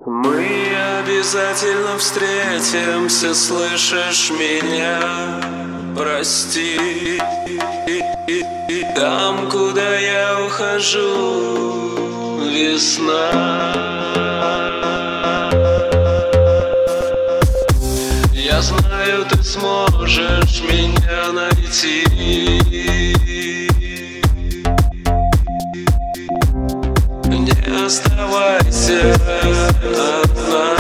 Мы обязательно встретимся, слышишь меня? Прости, там, куда я ухожу, весна. Я знаю, ты сможешь меня найти. Не оставайся одна.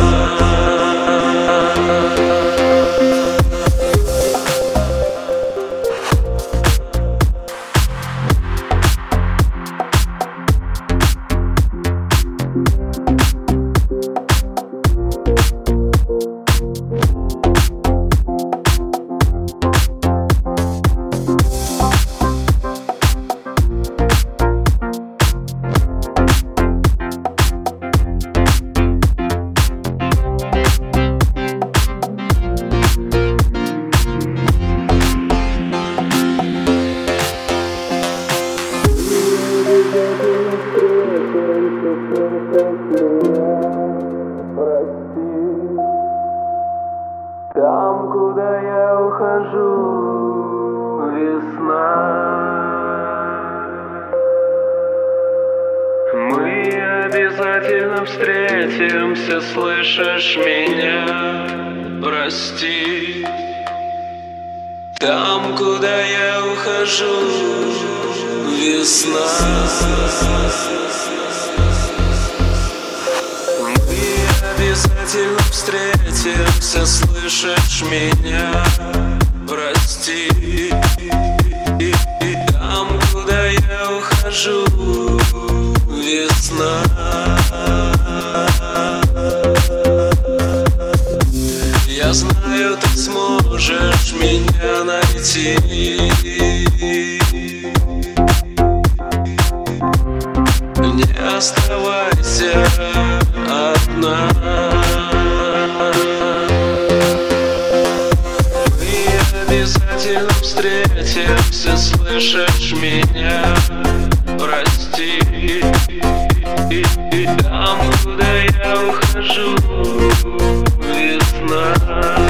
Там, куда я ухожу, весна. Мы обязательно встретимся, слышишь меня? Прости. Там, куда я ухожу, весна. Обязательно встретимся, слышишь меня? Прости. Там, куда я ухожу, весна. Я знаю, ты сможешь меня найти. Не оставайся одна. Мы обязательно встретимся, слышишь меня? Прости. Там, куда я ухожу, весна.